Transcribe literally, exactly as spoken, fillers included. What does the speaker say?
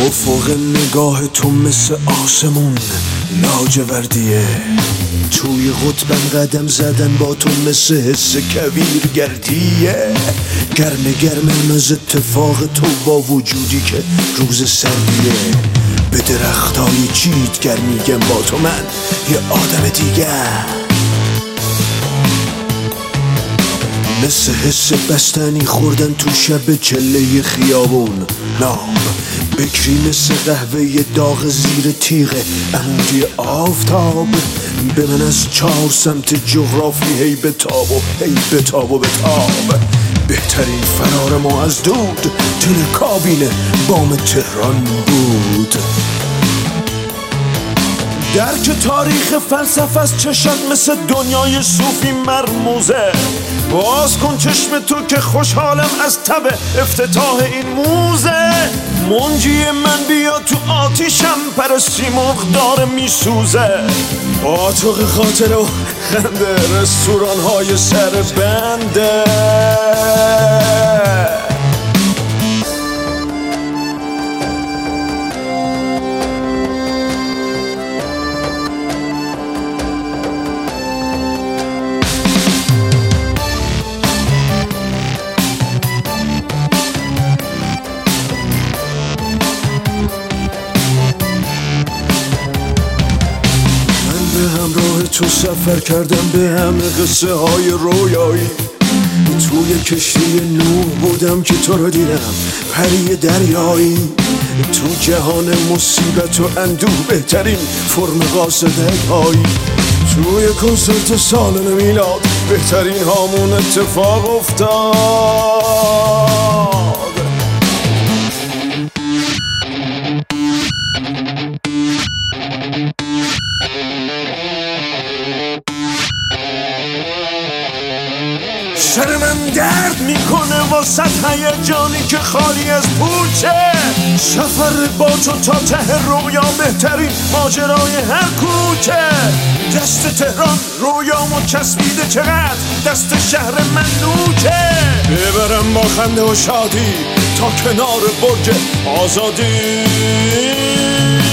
افق نگاه تو مثل آسمون لاجوردیه، توی قطبم قدم زدن با تو مثل حس کویر گردیه. گرم گرم از اتفاق تو با وجودی که روز سردیه. به درختای چیتگر میگم با تو من یه آدم دیگه، مثل حس بستنی خوردن تو شب چله خیابون. نام بکری مثل قهوه داغ زیر تیغ عمودی آفتاب. به من از چهار سمت جغرافی هی بتاب و هی بتاب و بتاب. بهترین فرار ما از دود دل کابین بام تهران بود. درک تاریخ فلسفه از چشم مثل دنیای صوفی مرموزه. باز کن چشم تو که خوشحالم از تب افتتاح این موزه. منجی من بیا تو آتیشم پر سیمرغ داره میسوزه. آتوق خاطر و خنده رستوران های سر بنده. به همراه تو سفر کردم به همه قصه های رویایی. توی کشتی نوح بودم که تو رو دیدم پری دریایی. تو جهان مصیبت و اندوه بهترین فرم قاصدک هایی. توی کنسرت سال میلاد بهترین هامون اتفاق افتاد. سر من درد میکنه واسه هیجانی که خالی از پوچه. سفر با تو تا ته رویا بهترین ماجرای هر کوچه. دست تهران رویامو چسبیده چقدر دست شهر من نوچه. ببرم با خنده و شادی تا کنار برج آزادی.